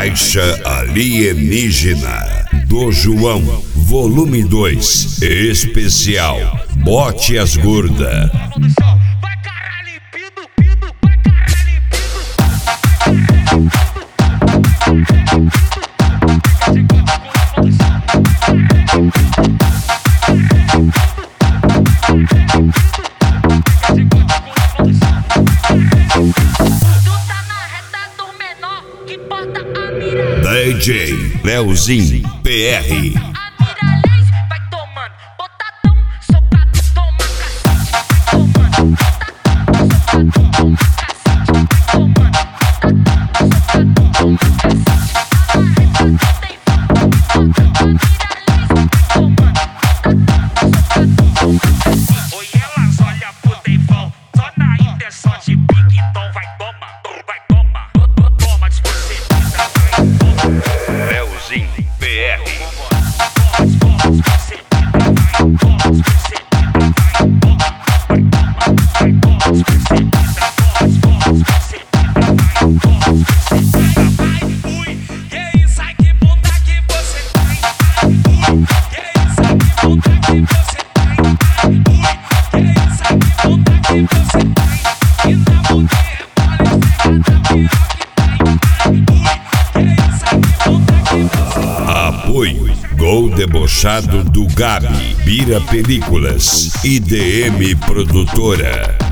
Caixa Alienígena do João, volume 2, especial Bote as Gorda. DJ Leozinho PR. Apoio Gol Debochado do Gabi, Bira Películas, IDM Produtora.